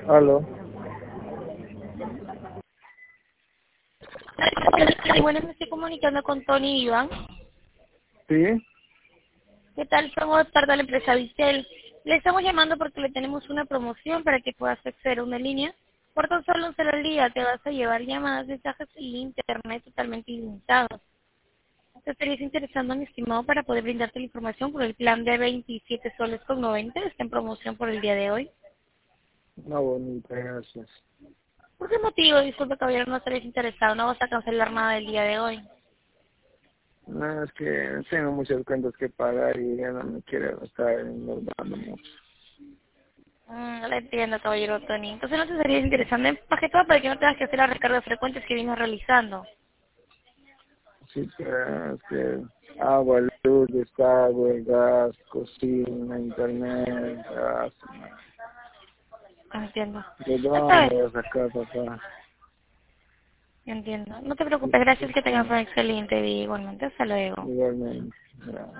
Aló. Bueno, me estoy comunicando con Tony y Iván. Sí. ¿Qué tal? Somos parte de la empresa Vistel. Le estamos llamando porque le tenemos una promoción para que puedas acceder a una línea. Por tan solo un solo al día te vas a llevar llamadas, mensajes y internet totalmente ilimitados. ¿Te estarías interesando, mi estimado, para poder brindarte la información por el plan de 27 soles con 90? Está en promoción por el día de hoy. Una bonita, gracias. ¿Por qué motivo? Disculpe, caballero, no estarías interesado. No vas a cancelar nada del día de hoy. No, es que tengo muchas cuentas que pagar y ya no me quiero estar endeudando mucho. No la entiendo, caballero Tony. Entonces no te estaría interesante, más que todo para que no tengas que hacer las recargas frecuentes que vienes realizando. Sí, pero es que agua, luz, desagüe, gas, cocina, internet, gas. Entiendo. ¿De Está dónde bien, voy a sacar, papá? entiendo. No te preocupes, gracias, que tengas un excelente día igualmente. Hasta luego. Igualmente. Ya.